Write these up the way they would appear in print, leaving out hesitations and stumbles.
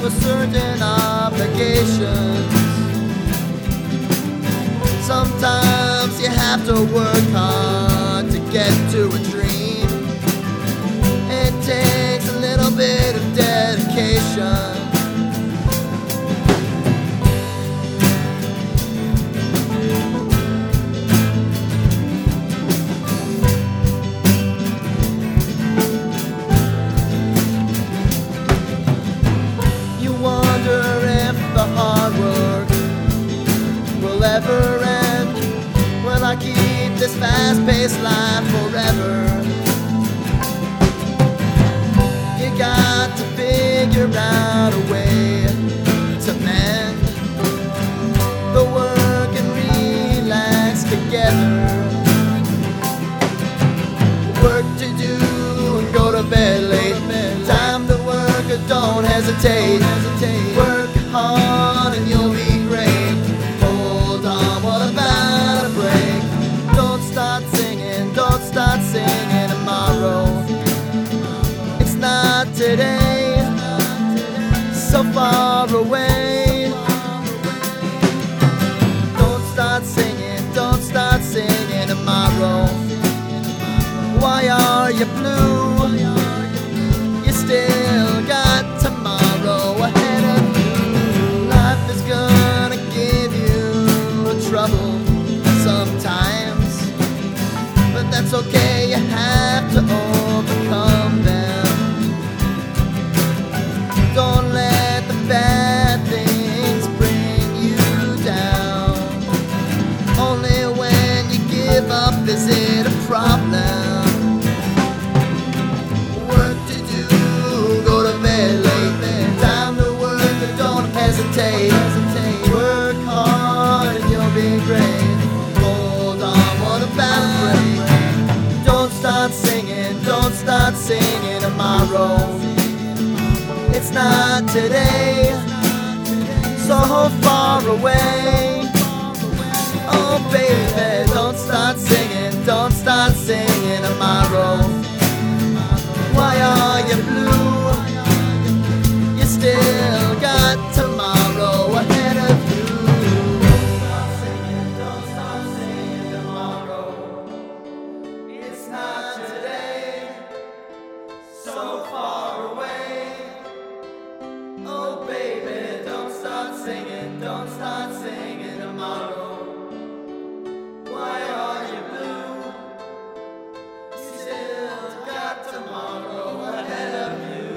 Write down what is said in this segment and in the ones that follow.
certain obligations. Sometimes you have to work hard to get to a dream. It takes a little bit of dedication. You wonder if the hard work will ever end. Will I keep this fast-paced life forever? You got to figure out a way to mend the work and relax together. Work to do and go to bed late. Time to work or don't hesitate. Work hard and you'll be great. Hold on, what about a break? Don't start singing tomorrow. It's not today, so far away. Don't start singing tomorrow. Why are you blue? You still got tomorrow ahead of you. Life is gonna give you trouble sometimes, but that's okay, you have to overcome them. Don't let the bad things bring you down. Only when you give up is it a problem. Work to do, go to bed late. Time to work, but don't hesitate. Work hard and you'll be great. Hold on, what about a break? Don't start singing tomorrow. It's not today, so far away. Oh baby, don't start singing tomorrow. Why are you blue? You still got tomorrow ahead of you. Don't start singing tomorrow. It's not today, so far away. Oh baby, don't start singing tomorrow. Why are you blue? You still got tomorrow ahead of you.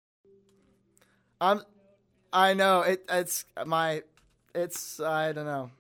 I know it's I don't know.